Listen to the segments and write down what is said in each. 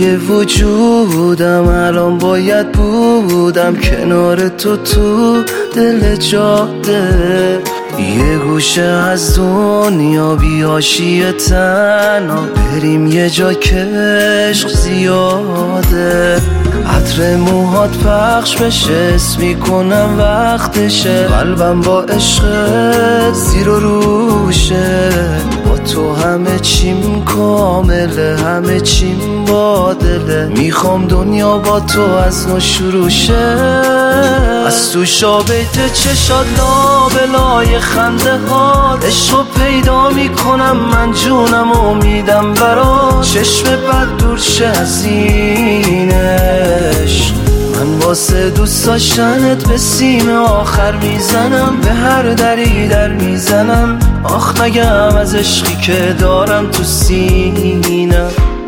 توی وجودم الان باید بودم کنار تو دل جاده، یه گوشه از دنیا بیاشی تنها بریم یه جا که عشق زیاده، عطر موهات پخش بشه اسم میکنم وقتشه، قلبم با عشق زیر و روشه، با تو همه چیم کامله همه چیم با دله، میخوام دنیا با تو از نو شروع شه، از تو شابیت چشات لابلای خنده هات عشقو پیدا میکنم من جونم امیدم برات، چشم بد دور شه از این عشق، من واسه دوست داشتنت به سیم آخر میزنم، به هر دری در میزنم، آخ نگم از عشقی که دارم تو سینم.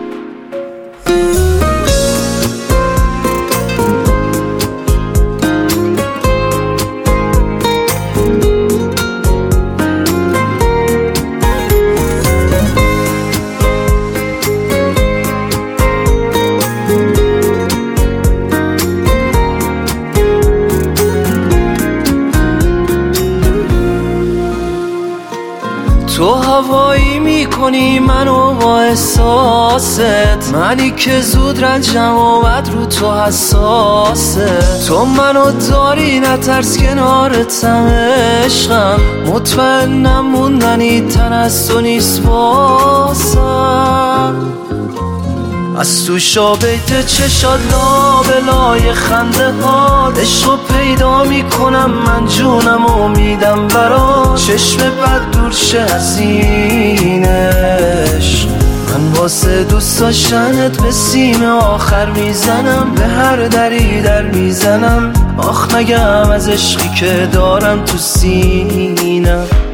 تو هوایی میکنی منو با احساست، منی که زود رنجم اومد رو تو حساسه، تو منو داری نترس کنارتم عشقم، مطمئنم موندنی تن از تو نیست واسم، از تو شابیت چشات لابلای خنده هات عشقو پیدا میکنم من جونم امیدم برات، چشم بد دور شه از این عشق، من واسه دوست داشتنت به سیم آخر میزنم، به هر دری در میزنم، آخ نگم از عشقی که دارم تو سینم.